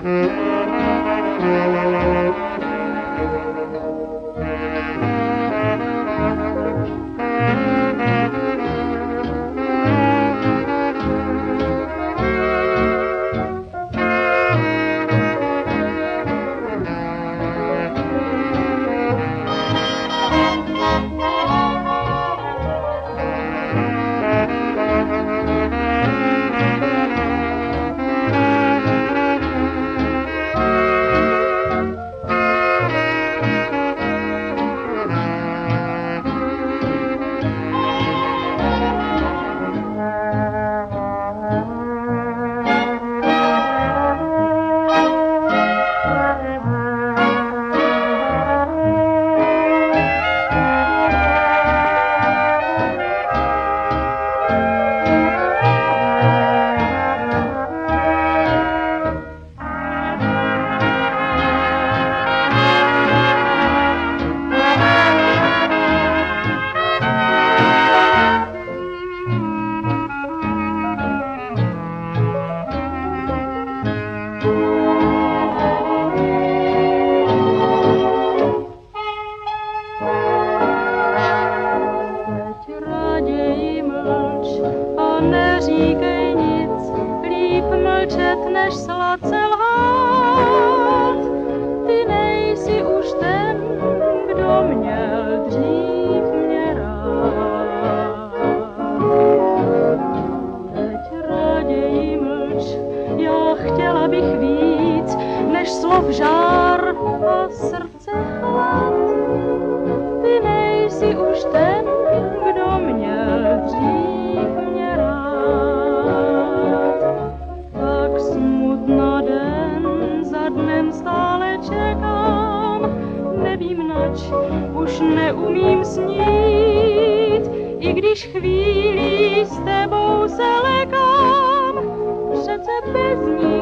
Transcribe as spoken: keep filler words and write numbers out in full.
Neříkej nic, líp mlčet, než sladce lhát. Ty nejsi už ten, kdo měl dřív mě rád. Teď raději mlč, já chtěla bych víc, než slov žár a srdce chlad. Ty nejsi už ten, kdo měl dřív mě rád. Tak smutno den za dnem stále čekám, nevím nač, už neumím snít, i když chvílí s tebou se lekám, přece bez ní